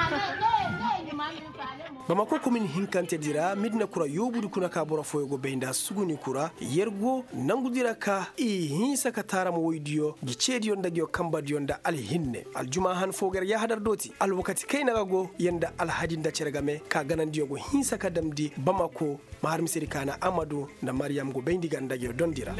Bamako komin hinkante dira midna kura yobudi kuna ka bora foyo go beinda suguni kura yergo nangudira ka hinsa ka taramo woydiyo gicedi yonda gyo kamba yonda alhinne aljuma han fogar ya hadar doti alwakati kaina go yanda alhadinda cergame ka ganandiyo go hinsa ka damdi Bamako mahar misiri kana Amadou na Mariam go beindi ganda gyo dondira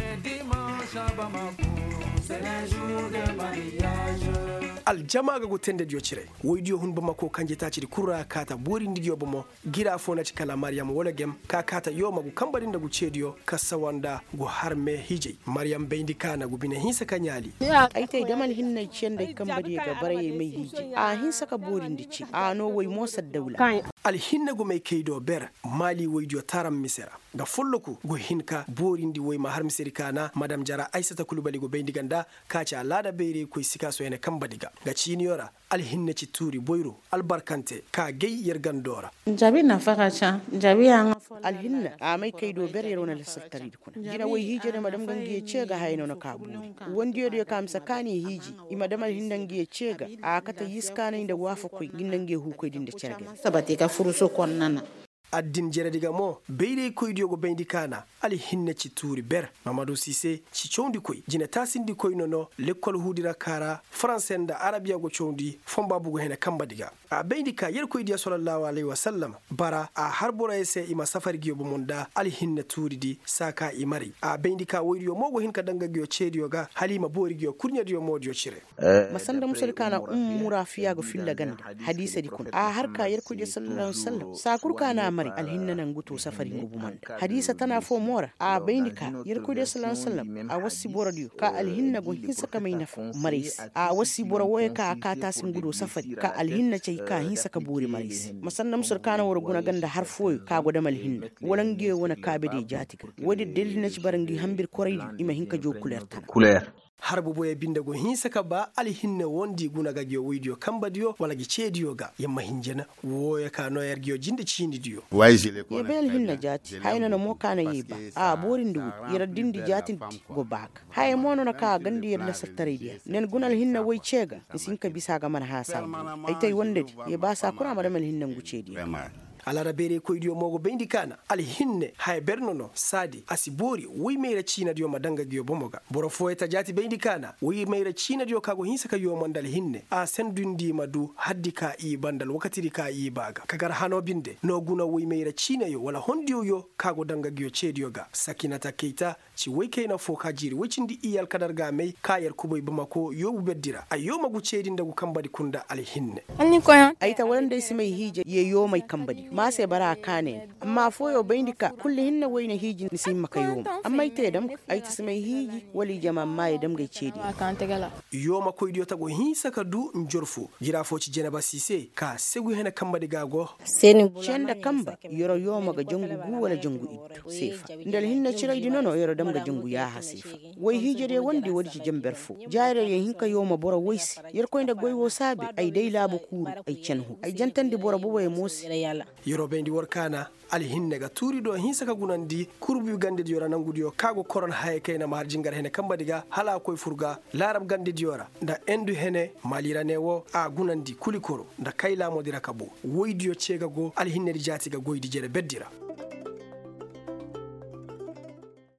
aljama ga gutende dio cire woydiyo hun Bamako kanje taciri kurra kata bori ndiyo bomo gira fona cikala Mariam wala gem ka kata yoma gu kambarin da gu cediyo kasawanda gu harme hije Mariam beindi kana gu bine hinsa kanyali ai tai damal hinna cende kambari ga baraye mai hije a hinsa ka bori ndici a no woy mosa dawla alhinna gu mai keido ber mali woydiyo taram misera ga folloku gu hinka bori ndi woy mahar misiri kana madam jara Aissata Kulubali gu beindi ganda kaca lada beire koy sikaso ene kambadiga ga ciniyora alhinna ci turi boyro albarkante ka gey yergandora jabi na faka cha jabi yang alhinna a mai kaido bere rona lissattari kuna gina wai hije ne madam gangiye ce ga hayno na kabu wanda yodo kam sakani hiji i madam alhinna ngiye ce ga a kata yiskana inda wafa koy gindange hu koy dinda cerge sabati ka furuso konnana addin jere diga mo beire koy diogo beindi kana ali hinne ci turi ber Mamadou Cissé ci chondi koy jina tasindi koy nono l'école hudira kara français nda arabia go chondi fomba bugo hene kamba diga a beindi ka yer koy dia sallallahu alaihi wasallam bara a harbora ese ima safari giyo monda ali hinne turi di saka imari a beindi ka woydiyo mogo hinka danga giyo cediyo ga halima bori giyo kurnya diyo modiyo cire masanda musul kana murafiya go filla ganda hadisa di kun a harka yer koy dia sallallahu alaihi wasallam sakur kana mari alhinna nan gutu safari ngubumanda hadisa tana fo mora a bainika yerkude sallallahu alaihi wasallam a wasi bora dio ka alhinna gon hinsa kamai nafu maris a wasi bora woye ka ta sin gudu safari ka alhinna ce ka hinsa ka buri maris masannam surkana wor guna ganda har foyo ka goda malhinna walange wona kabede jatika wodi delina ci barangi hambir koraydi ima hinka jo couleur harbu boye binda go hinsa ka ba alhinne wondi guna ga gyo widio kamba dio wala gi cediyo ga yamma hinjena woya ka no yar gyo jinde cindi dio ye bel hinna jati hayna no mo kana yiba a borindu yara dindi jati go bak hay mono na ka gandi yar lasartare dia nen gunal hinna woy cega sinka bisa ga man hasal ay tay wonde ye ba sa kura madam hinna ngu cedi alara bere koydiyo mogo beindi kana alhinne hay bernono sadi asibori wi meira china dio madanga dio bomoga boro foeta jati beindi kana wi meira china dio kago hinsa ka yo mandal hinne a sendundi madu haddika i bandal wakati ka i baga kagar hano binde no guna wi meira china yo wala hondiyo yo kago danga dio cedio ga Sakinata Keita ci weke na foka jiri wicindi iyal kadar ga mai kayar kuboy Bamako yo beddira ayo magu cedi ndagu kambadi kunda alhinne anni koyan ayta wanda ismai hije ye yo mai kambadi ma sai bara kane amma foyo baindika kulli hinna wayna hiji nisim makayo amma ite dam ay tismay hiji wali jama may dam gay cedi yo ma koy diota go hinsa ka du njorfu jira fo ci Jenaba Cissé ka segu hena kamba diga go seni cenda kamba yoro yo ma ga jongu gu wala jongu itto sefa ndal hinna ciray di nono yoro dam ga jongu ya hasifa way hiji de wondi wodi ci jamberfu jaare ye hinka yo ma boro waysi yer koy nda goy wo sabe ay dey labo kuru ay cenhu ay jantandi boro bo way mosi yoro bendi workana alhinne ga turi do hinsa ka gunandi kurbu gande diora nangudiyo kago koron haye kayna marjingar hene kamba diga hala koy furga larab gande diora nda endu hene malira newo a gunandi kulikoro nda kayla modira kabo woydiyo cega go alhinne di jati ga goydi jere beddira